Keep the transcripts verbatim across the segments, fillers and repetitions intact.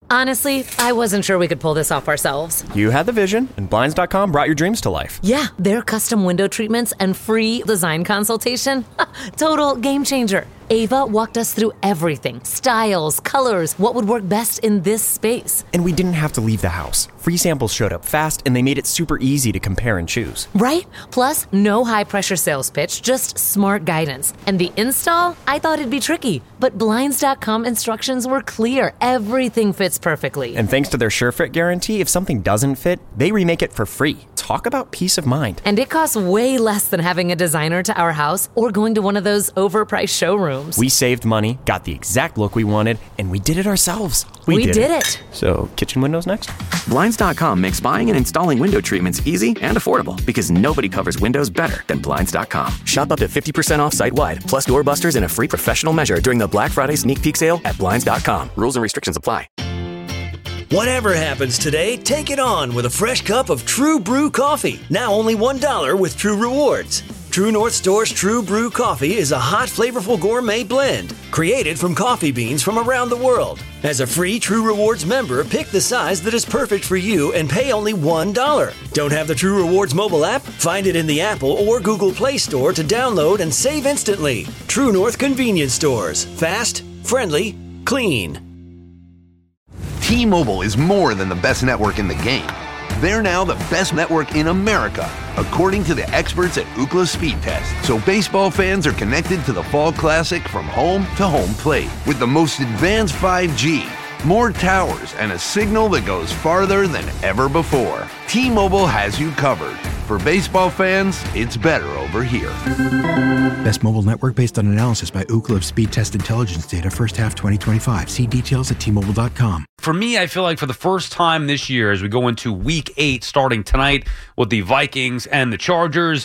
Honestly, I wasn't sure we could pull this off ourselves. You had the vision, and Blinds dot com brought your dreams to life. Yeah, their custom window treatments and free design consultation. Total game changer. Ava walked us through everything. Styles, colors, what would work best in this space. And we didn't have to leave the house. Free samples showed up fast, and they made it super easy to compare and choose. Right? Plus, no high-pressure sales pitch, just smart guidance. And the install? I thought it'd be tricky. But Blinds dot com instructions were clear. Everything fits perfectly. And thanks to their SureFit guarantee, if something doesn't fit, they remake it for free. Talk about peace of mind. And it costs way less than having a designer to our house or going to one of those overpriced showrooms. We saved money, got the exact look we wanted, and we did it ourselves. We, we did, did it. it. So, kitchen windows next? Blinds dot com makes buying and installing window treatments easy and affordable because nobody covers windows better than Blinds dot com. Shop up to fifty percent off site-wide, plus doorbusters and a free professional measure during the Black Friday sneak peek sale at Blinds dot com. Rules and restrictions apply. Whatever happens today, take it on with a fresh cup of True Brew coffee. Now only one dollar with True Rewards. True North Store's True Brew coffee is a hot, flavorful gourmet blend created from coffee beans from around the world. As a free True Rewards member, pick the size that is perfect for you and pay only one dollar. Don't have the True Rewards mobile app? Find it in the Apple or Google Play Store to download and save instantly. True North Convenience Stores. Fast, friendly, clean. T-Mobile is more than the best network in the game. They're now the best network in America, according to the experts at Ookla Speed Test. So baseball fans are connected to the Fall Classic from home to home plate with the most advanced five G, more towers, and a signal that goes farther than ever before. T-Mobile has you covered. For baseball fans, it's better over here. Best mobile network based on analysis by Ookla of Speed Test Intelligence data first half twenty twenty-five. See details at T Mobile dot com. For me, I feel like for the first time this year, as we go into week eight, starting tonight with the Vikings and the Chargers,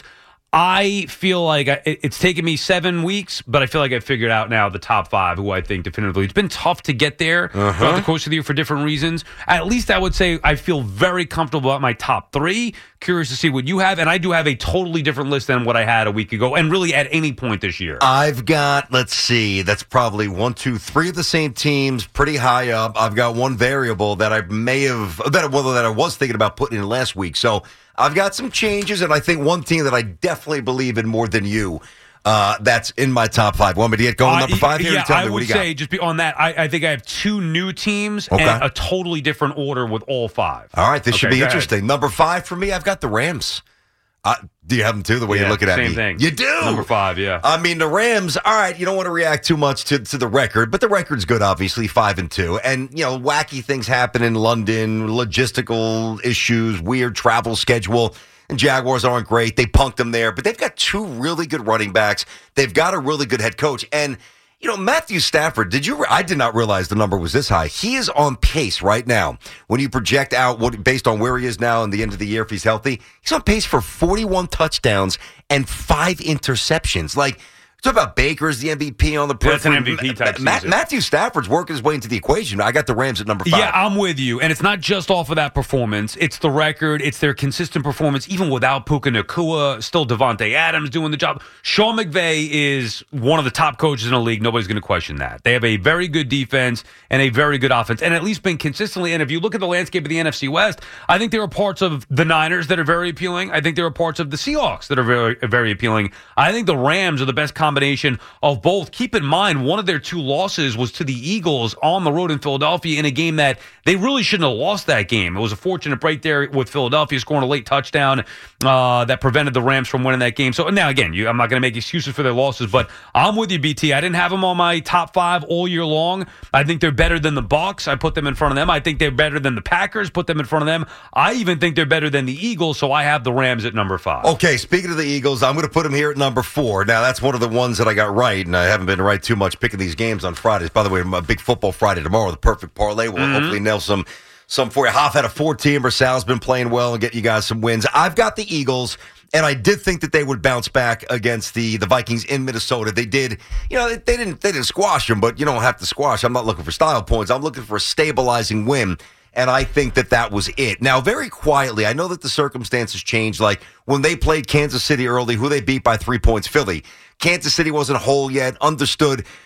I feel like I, it's taken me seven weeks, but I feel like I figured out now the top five, who I think definitively. It's been tough to get there uh-huh. throughout the course of the year for different reasons. At least I would say I feel very comfortable about my top three. Curious to see what you have, and I do have a totally different list than what I had a week ago, and really at any point this year. I've got, let's see, that's probably one, two, three of the same teams, pretty high up. I've got one variable that I may have, that, well, that I was thinking about putting in last week. So I've got some changes, and I think one team that I definitely believe in more than you, uh, that's in my top five. Want me to get going uh, number five here? Yeah, tell I me, would what do you say, got? just be on that, I, I think I have two new teams okay. and a totally different order with all five. All right, this okay, should be go interesting. Ahead. Number five for me, I've got the Rams. Uh, do you have them too, the way yeah, you're looking at same me? Thing. You do? Number five, yeah. I mean, the Rams, all right, you don't want to react too much to, to the record, but the record's good, obviously, five and two. And, you know, wacky things happen in London, logistical issues, weird travel schedule. And Jaguars aren't great. They punked them there, but they've got two really good running backs. They've got a really good head coach. And, you know, Matthew Stafford, did you? Re- I did not realize the number was this high. He is on pace right now. When you project out what based on where he is now in the end of the year, if he's healthy, he's on pace for forty-one touchdowns and five interceptions. Like, talk about Baker's the M V P on the periphery. That's an M V P type Ma- season. Matthew Stafford's working his way into the equation. I got the Rams at number five. Yeah, I'm with you. And it's not just off of that performance. It's the record. It's their consistent performance, even without Puka Nacua, still Devontae Adams doing the job. Sean McVay is one of the top coaches in the league. Nobody's going to question that. They have a very good defense and a very good offense, and at least been consistently. And if you look at the landscape of the N F C West, I think there are parts of the Niners that are very appealing. I think there are parts of the Seahawks that are very, very appealing. I think the Rams are the best combination of both. Keep in mind, one of their two losses was to the Eagles on the road in Philadelphia in a game that they really shouldn't have lost that game. It was a fortunate break there with Philadelphia scoring a late touchdown uh, that prevented the Rams from winning that game. So now, again, you, I'm not going to make excuses for their losses, but I'm with you, B T. I didn't have them on my top five all year long. I think they're better than the Bucs. I put them in front of them. I think they're better than the Packers. Put them in front of them. I even think they're better than the Eagles, so I have the Rams at number five. Okay, speaking of the Eagles, I'm going to put them here at number four. Now, that's one of the ones that I got right, and I haven't been right too much picking these games on Fridays. By the way, my big football Friday tomorrow, the perfect parlay. We'll mm-hmm. hopefully nail some some for you. Hoff had a four-teamer. Sal's been playing well and get you guys some wins. I've got the Eagles, and I did think that they would bounce back against the, the Vikings in Minnesota. They did, you know, they, they didn't they didn't squash them, but you don't have to squash. I'm not looking for style points. I'm looking for a stabilizing win. And I think that that was it. Now, very quietly, I know that the circumstances changed. Like when they played Kansas City early, who they beat by three points, Philly. Kansas City wasn't whole yet, understood.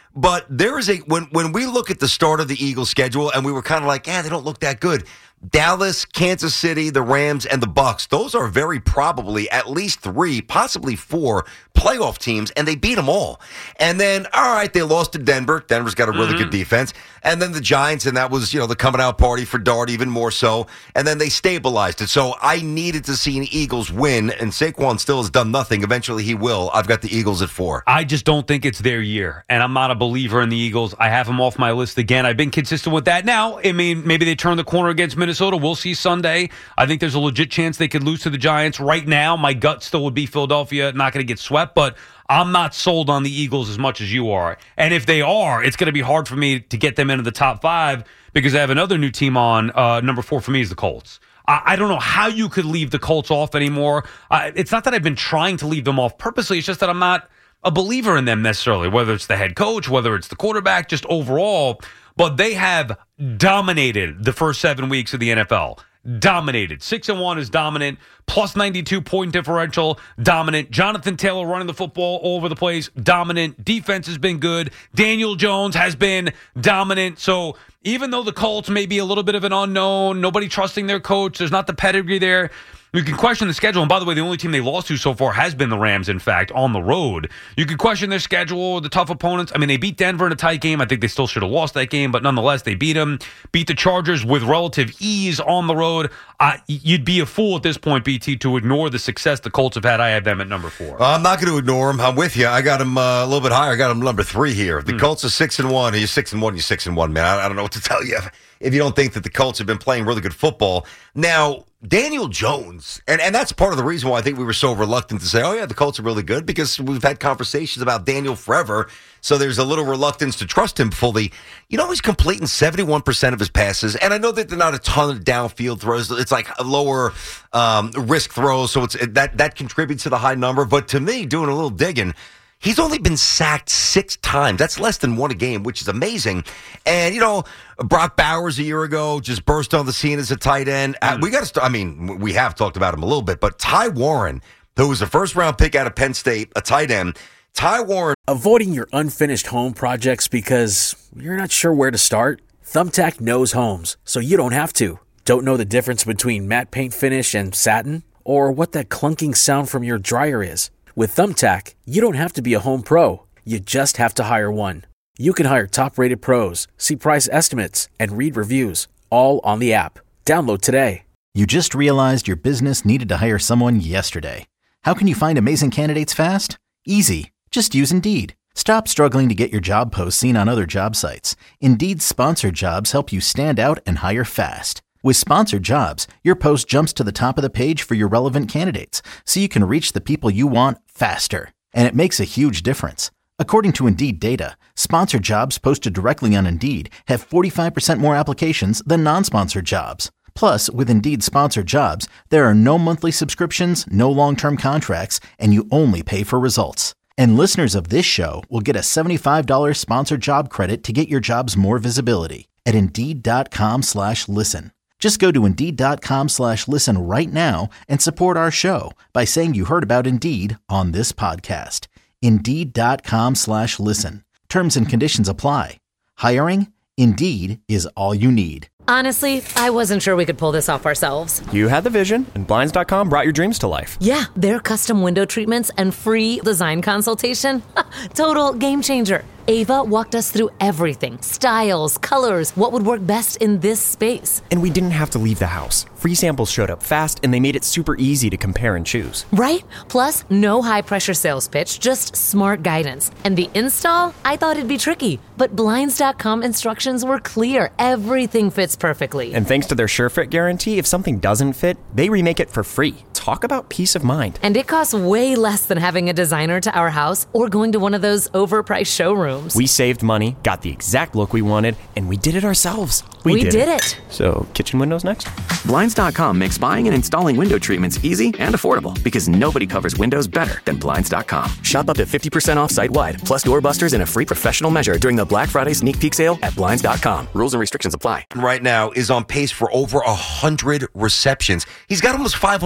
But there is a when when we look at the start of the Eagles schedule and we were kind of like, yeah, they don't look that good. Dallas, Kansas City, the Rams, and the Bucks. Those are very probably at least three, possibly four playoff teams, and they beat them all. And then, all right, they lost to Denver. Denver's got a really mm-hmm. good defense. And then the Giants, and that was, you know, the coming out party for Dart even more so. And then they stabilized it. So I needed to see an Eagles win, and Saquon still has done nothing. Eventually he will. I've got the Eagles at four. I just don't think it's their year, and I'm not a believer in the Eagles. I have them off my list again. I've been consistent with that. Now, I mean, maybe they turn the corner against Minnesota. We'll see Sunday. I think there's a legit chance they could lose to the Giants. Right now, my gut still would be Philadelphia not going to get swept, but I'm not sold on the Eagles as much as you are. And if they are, it's going to be hard for me to get them into the top five because I have another new team on. Uh, number four for me is the Colts. I, I don't know how you could leave the Colts off anymore. Uh, it's not that I've been trying to leave them off purposely. It's just that I'm not a believer in them necessarily, whether it's the head coach, whether it's the quarterback, just overall. But they have dominated the first seven weeks of the N F L. Dominated. Six and one is dominant. Plus ninety-two point differential. Dominant. Jonathan Taylor running the football all over the place. Dominant. Defense has been good. Daniel Jones has been dominant. So even though the Colts may be a little bit of an unknown, nobody trusting their coach, there's not the pedigree there. You can question the schedule. And by the way, the only team they lost to so far has been the Rams, in fact, on the road. You could question their schedule, the tough opponents. I mean, they beat Denver in a tight game. I think they still should have lost that game, but nonetheless, they beat them. Beat the Chargers with relative ease on the road. Uh, you'd be a fool at this point, B T, to ignore the success the Colts have had. I have them at number four. Well, I'm not going to ignore them. I'm with you. I got them uh, a little bit higher. I got them number three here. The mm. Colts are six and one. You're six and one. You're six and one, man. I, I don't know what to tell you if you don't think that the Colts have been playing really good football. Now, Daniel Jones, and, and that's part of the reason why I think we were so reluctant to say, oh, yeah, the Colts are really good, because we've had conversations about Daniel forever, so there's a little reluctance to trust him fully. You know, he's completing seventy-one percent of his passes, and I know that they're not a ton of downfield throws. It's like a lower um, risk throws, so it's that, that contributes to the high number. But to me, doing a little digging, he's only been sacked six times. That's less than one a game, which is amazing. And, you know, Brock Bowers a year ago just burst on the scene as a tight end. Mm. Uh, we got to start. I mean, we have talked about him a little bit, but Ty Warren, who was a first-round pick out of Penn State, a tight end, Ty Warren. Avoiding your unfinished home projects because you're not sure where to start? Thumbtack knows homes, so you don't have to. Don't know the difference between matte paint finish and satin? Or what that clunking sound from your dryer is? With Thumbtack, you don't have to be a home pro. You just have to hire one. You can hire top-rated pros, see price estimates, and read reviews, all on the app. Download today. You just realized your business needed to hire someone yesterday. How can you find amazing candidates fast? Easy. Just use Indeed. Stop struggling to get your job posts seen on other job sites. Indeed's sponsored jobs help you stand out and hire fast. With sponsored jobs, your post jumps to the top of the page for your relevant candidates, so you can reach the people you want faster. And it makes a huge difference. According to Indeed data, sponsored jobs posted directly on Indeed have forty-five percent more applications than non-sponsored jobs. Plus, with Indeed sponsored jobs, there are no monthly subscriptions, no long-term contracts, and you only pay for results. And listeners of this show will get a seventy-five dollars sponsored job credit to get your jobs more visibility at Indeed.com slash listen. Just go to Indeed.com slash listen right now and support our show by saying you heard about Indeed on this podcast. Indeed.com slash listen. Terms and conditions apply. Hiring? Indeed is all you need. Honestly, I wasn't sure we could pull this off ourselves. You had the vision, and Blinds dot com brought your dreams to life. Yeah, their custom window treatments and free design consultation. Total game changer. Ava walked us through everything. Styles, colors, what would work best in this space. And we didn't have to leave the house. Free samples showed up fast, and they made it super easy to compare and choose. Right? Plus, no high-pressure sales pitch, just smart guidance. And the install? I thought it'd be tricky, but Blinds dot com instructions were clear. Everything fits perfectly. And thanks to their SureFit guarantee, if something doesn't fit, they remake it for free. Talk about peace of mind. And it costs way less than having a designer to our house or going to one of those overpriced showrooms. We saved money, got the exact look we wanted, and we did it ourselves. We, we did, did it. it. So, kitchen windows next? Blinds dot com makes buying and installing window treatments easy and affordable because nobody covers windows better than Blinds dot com. Shop up to fifty percent off site-wide, plus doorbusters and a free professional measure during the Black Friday sneak peek sale at Blinds dot com. Rules and restrictions apply. Right now is on pace for over one hundred receptions. He's got almost five hundred yards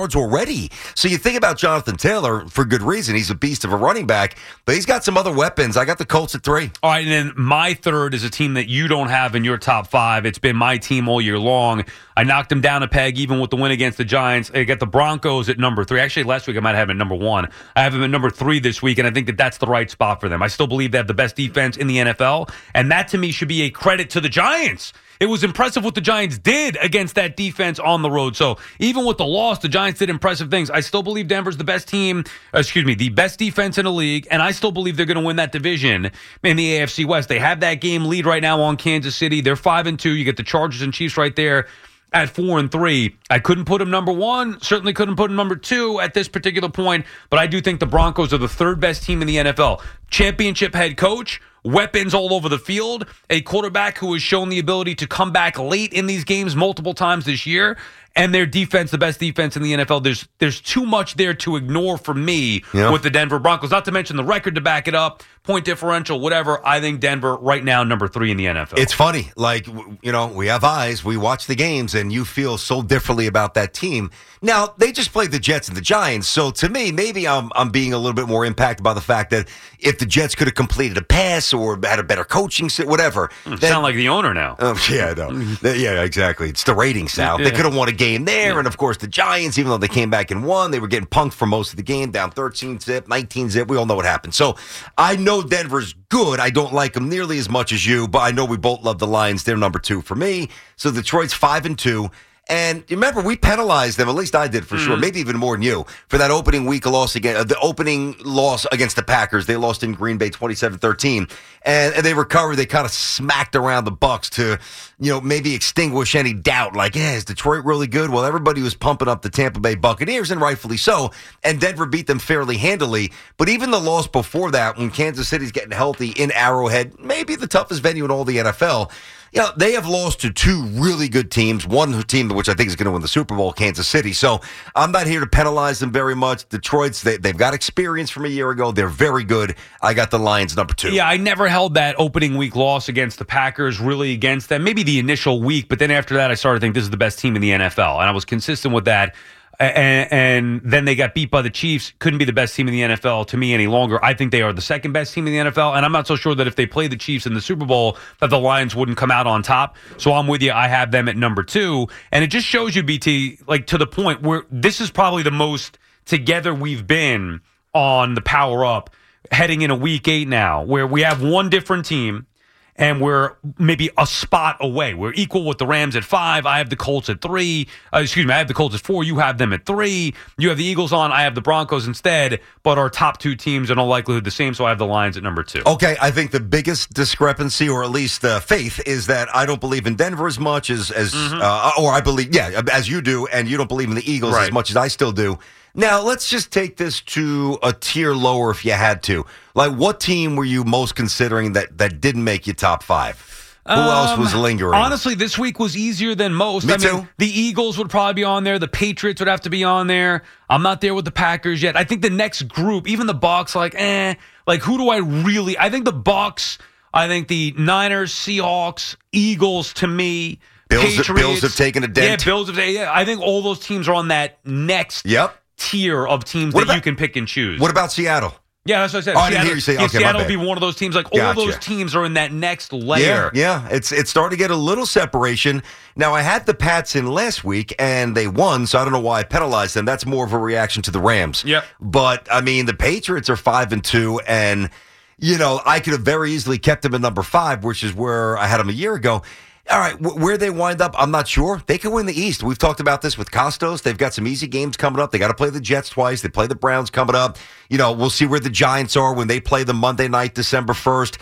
yards already. So you think about Jonathan Taylor for good reason. He's a beast of a running back, but he's got some other weapons. I got the Colts at three. All right, and then my third is a team that you don't have in your top five. It's been my team all year long. I knocked them down a peg even with the win against the Giants. I got the Broncos at number three. Actually, last week I might have them at number one. I have them at number three this week, and I think that that's the right spot for them. I still believe they have the best defense in the N F L, and that to me should be a credit to the Giants. It was impressive what the Giants did against that defense on the road. So even with the loss, the Giants did impressive things. I still believe Denver's the best team, excuse me, the best defense in the league, and I still believe they're going to win that division in the A F C West. They have that game lead right now on Kansas City. They're five and two. You get the Chargers and Chiefs right there at four and three. I couldn't put them number one, certainly couldn't put them number two at this particular point, but I do think the Broncos are the third best team in the N F L. Championship head coach, weapons all over the field, a quarterback who has shown the ability to come back late in these games multiple times this year, and their defense, the best defense in the N F L. There's there's too much there to ignore for me yeah. with the Denver Broncos, not to mention the record to back it up, point differential, whatever. I think Denver right now, number three in the N F L. It's funny. Like, you know, we have eyes, we watch the games, and you feel so differently about that team. Now, they just played the Jets and the Giants, so to me, maybe I'm I'm being a little bit more impacted by the fact that if the Jets could have completed a pass or had a better coaching, whatever. You sound like the owner now. Uh, yeah, I know. Yeah, exactly. It's the ratings, Sal. Yeah. They could have won a game there, yeah. and of course the Giants, even though they came back and won, they were getting punked for most of the game, down thirteen zip, nineteen zip. We all know what happened. So I know Denver's good. I don't like them nearly as much as you, but I know we both love the Lions. They're number two for me. So Detroit's five and two. And remember, we penalized them, at least I did for mm-hmm. sure, maybe even more than you, for that opening week loss against uh, the opening loss against the Packers. They lost in Green Bay twenty-seven thirteen. And, and they recovered. They kind of smacked around the Bucs to, you know, maybe extinguish any doubt. Like, yeah, is Detroit really good? Well, everybody was pumping up the Tampa Bay Buccaneers, and rightfully so. And Denver beat them fairly handily. But even the loss before that, when Kansas City's getting healthy in Arrowhead, maybe the toughest venue in all the N F L, you know, they have lost to two really good teams. One team which I think is going to win the Super Bowl, Kansas City. So I'm not here to penalize them very much. Detroit's, they, they've got experience from a year ago. They're very good. I got the Lions number two. Yeah, I never held that opening week loss against the Packers really against them. Maybe the initial week, but then after that I started to think this is the best team in the N F L. And I was consistent with that. And, and then they got beat by the Chiefs. Couldn't be the best team in the N F L to me any longer. I think they are the second best team in the N F L, and I'm not so sure that if they play the Chiefs in the Super Bowl that the Lions wouldn't come out on top. So I'm with you. I have them at number two, and it just shows you, B T, like to the point where this is probably the most together we've been on the Power Up heading in a week eight now, where we have one different team. And we're maybe a spot away. We're equal with the Rams at five. I have the Colts at three. Uh, excuse me, I have the Colts at four. You have them at three. You have the Eagles on. I have the Broncos instead. But our top two teams are in all likelihood the same, so I have the Lions at number two. Okay, I think the biggest discrepancy, or at least uh, faith, is that I don't believe in Denver as much as, as mm-hmm. uh, or I believe, yeah, as you do, and you don't believe in the Eagles right. as much as I still do. Now, let's just take this to a tier lower if you had to. Like, what team were you most considering that, that didn't make you top five? Who um, else was lingering? Honestly, this week was easier than most. Me I too. mean, the Eagles would probably be on there. The Patriots would have to be on there. I'm not there with the Packers yet. I think the next group, even the Bucs, like, eh. Like, who do I really... I think the Bucs, I think the Niners, Seahawks, Eagles, to me... Bills, Patriots, Bills have taken a dent. Yeah, Bills have taken... Yeah, I think all those teams are on that next... Yep. tier of teams what that about, you can pick and choose. What about Seattle? Yeah, that's what I said. Oh, Seattle, I didn't hear you say, yeah, okay, Seattle will be one of those teams. Like, gotcha. all those teams are in that next layer. Yeah, yeah. It's, it's starting to get a little separation. Now, I had the Pats in last week, and they won, so I don't know why I penalized them. That's more of a reaction to the Rams. Yep. But, I mean, the Patriots are five and two, and, you know, I could have very easily kept them at number five, which is where I had them a year ago. All right, where they wind up, I'm not sure. They could win the East. We've talked about this with Costos. They've got some easy games coming up. They got to play the Jets twice. They play the Browns coming up. You know, we'll see where the Giants are when they play them Monday night, December first.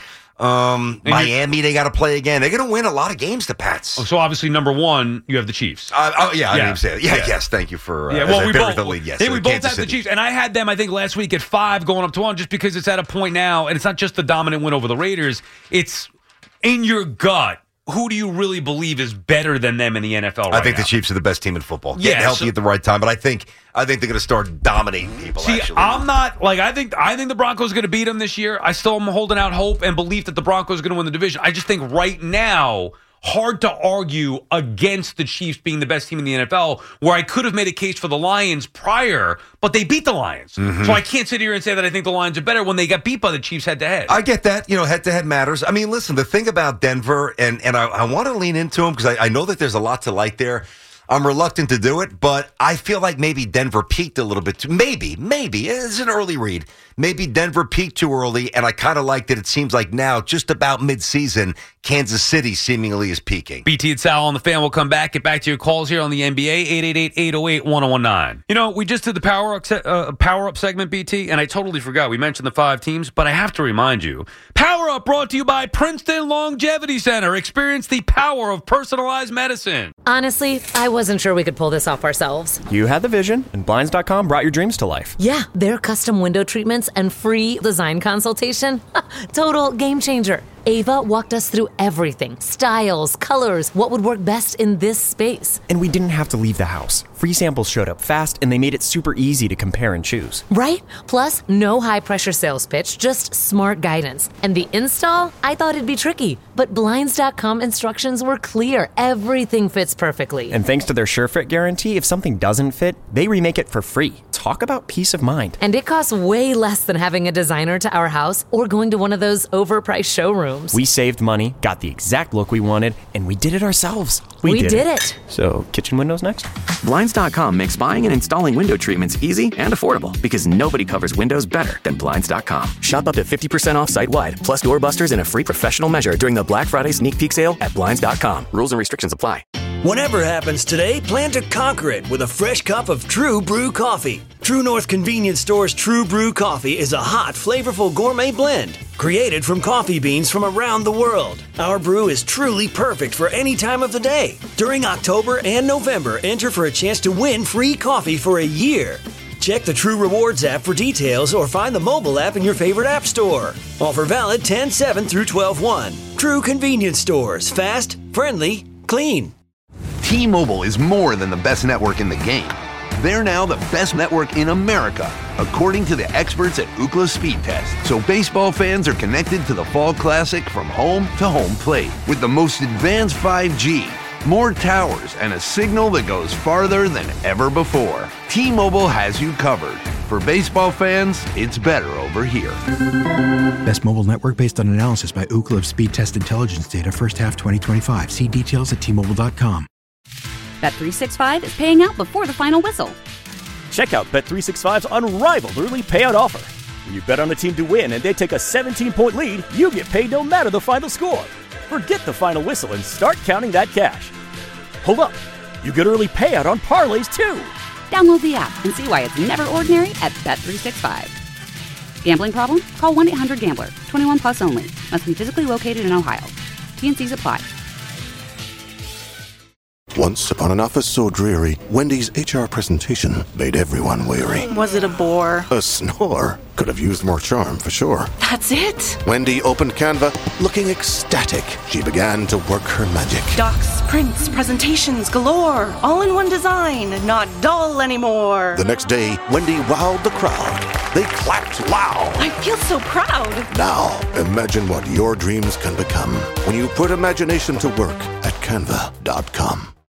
Um, Miami, they got to play again. They're going to win a lot of games, the Pats. So obviously, number one, you have the Chiefs. Uh, oh, yeah, I yeah. didn't even say that. Yeah, yeah, yes, thank you for uh, yeah, well, we both, the lead. Yes, hey, we both Kansas have City. the Chiefs, and I had them, I think, last week at five going up to one just because it's at a point now, and it's not just the dominant win over the Raiders. It's in your gut. Who do you really believe is better than them in the N F L right I think now? the Chiefs are the best team in football. Getting yeah, healthy so, at the right time, but I think I think they're going to start dominating people. See, actually. I'm not like I think I think the Broncos are going to beat them this year. I still am holding out hope and belief that the Broncos are going to win the division. I just think right now hard to argue against the Chiefs being the best team in the N F L, where I could have made a case for the Lions prior, but they beat the Lions. Mm-hmm. So I can't sit here and say that I think the Lions are better when they got beat by the Chiefs head-to-head. I get that. You know, head-to-head matters. I mean, listen, the thing about Denver, and, and I, I want to lean into them because I, I know that there's a lot to like there. I'm reluctant to do it, but I feel like maybe Denver peaked a little bit too. Maybe, maybe. It's an early read. Maybe Denver peaked too early, and I kind of like that it seems like now, just about mid-season, Kansas City seemingly is peaking. B T and Sal on the Fan will come back. Get back to your calls here on the N B A, eight eight eight, eight oh eight, one oh one nine. You know, we just did the Power Up, se- uh, power up segment, B T, and I totally forgot. We mentioned the five teams, but I have to remind you. Power Up brought to you by Princeton Longevity Center. Experience the power of personalized medicine. Honestly, I wasn't sure we could pull this off ourselves. You had the vision, and Blinds dot com brought your dreams to life. Yeah, their custom window treatments and free design consultation. Total game changer. Ava walked us through everything. Styles, colors, what would work best in this space. And we didn't have to leave the house. Free samples showed up fast, and they made it super easy to compare and choose. Right? Plus, no high-pressure sales pitch, just smart guidance. And the install? I thought it'd be tricky, but Blinds dot com instructions were clear. Everything fits perfectly. And thanks to their SureFit guarantee, if something doesn't fit, they remake it for free. Talk about peace of mind. And it costs way less than having a designer to our house or going to one of those overpriced showrooms. We saved money, got the exact look we wanted, and we did it ourselves. We, we did, did it. it. So, kitchen windows next? Blinds dot com makes buying and installing window treatments easy and affordable because nobody covers windows better than Blinds dot com. Shop up to fifty percent off site-wide, plus doorbusters and a free professional measure during the Black Friday sneak peek sale at Blinds dot com. Rules and restrictions apply. Whatever happens today, plan to conquer it with a fresh cup of True Brew coffee. True North Convenience Store's True Brew coffee is a hot, flavorful gourmet blend created from coffee beans from around the world. Our brew is truly perfect for any time of the day. During October and November, enter for a chance to win free coffee for a year. Check the True Rewards app for details or find the mobile app in your favorite app store. Offer valid ten seven through twelve one. True Convenience Stores. Fast, friendly, clean. T-Mobile is more than the best network in the game. They're now the best network in America, according to the experts at Ookla Speed Test. So baseball fans are connected to the Fall Classic from home to home plate with the most advanced five G, more towers, and a signal that goes farther than ever before. T-Mobile has you covered. For baseball fans, it's better over here. Best mobile network based on analysis by Ookla Speed Test Intelligence data first half twenty twenty-five. See details at T Mobile dot com. Bet three sixty-five is paying out before the final whistle. Check out Bet three sixty-five's unrivaled early payout offer. When you bet on a team to win and they take a seventeen-point lead, you get paid no matter the final score. Forget the final whistle and start counting that cash. Hold up. You get early payout on parlays, too. Download the app and see why it's never ordinary at Bet three sixty-five. Gambling problem? Call one eight hundred gambler. twenty-one plus only. Must be physically located in Ohio. T and C's apply. Once upon an office so dreary, Wendy's H R presentation made everyone weary. Was it a bore? A snore. Could have used more charm, for sure. That's it? Wendy opened Canva, looking ecstatic. She began to work her magic. Docs, prints, presentations galore. All in one design, not dull anymore. The next day, Wendy wowed the crowd. They clapped loud. I feel so proud. Now, imagine what your dreams can become when you put imagination to work at Canva dot com.